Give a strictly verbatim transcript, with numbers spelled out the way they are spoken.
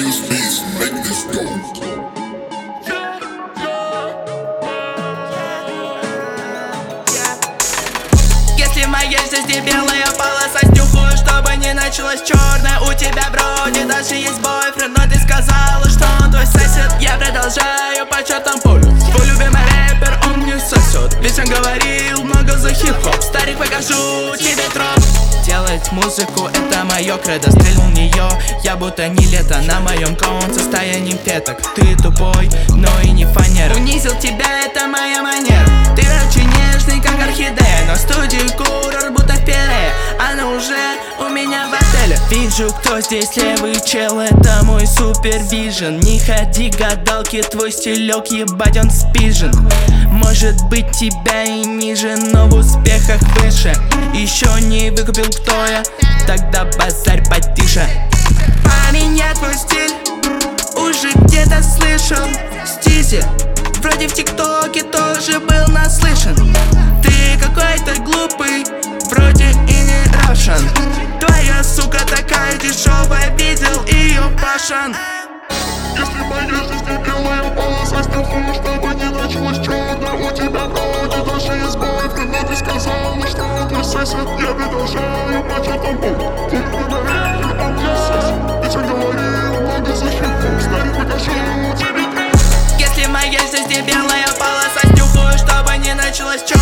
this beats, make this go. Если в моей жизни белая полоса, снюхаю, чтобы не началась черная. У тебя вроде даже есть бойфренд, но ты сказала, что он твой сосед. Я продолжаю по чертам пулю. Твой любимый рэпер, он мне сосет. Ведь он говорил много за хип-хоп. Старик, покажу тебе троп. Делать музыку — это мое кредо. Стрельнул в нее, я будто не лето. На моем кон состоянии петок. Ты тупой, но и не фанера. Унизил тебя, это моя манера. Ты очень нежный, как орхидея, но в студии курор будто в пеле. Она уже у меня в отеле. Вижу, кто здесь левый чел, это мой супервижен. Не ходи гадалки, твой стилек, ебать, он спижен. Может быть тебя и ниже, но в успехах выше. Еще не выкупил, кто я, тогда базарь потише. А меня твой стиль уже где-то слышал. Стизи вроде в ТикТоке тоже был наслышан. Ты какой-то глупый, вроде и не Russian. Твоя сука такая дешевая, видел ее Пашан. Если в моей жизни белая полоса, снюхаю, чтобы не началась черная. У тебя вроде даже есть бойфренд, но ты сказала, что он твой сосед. Я продолжаю по чертам пулю. Твой любимый рэпер, он мне сосед. Ведь он говорил много за хип-хоп. Старик, покажу тебе троп. Если в моей жизни белая полоса, снюхаю, чтобы не началась черная.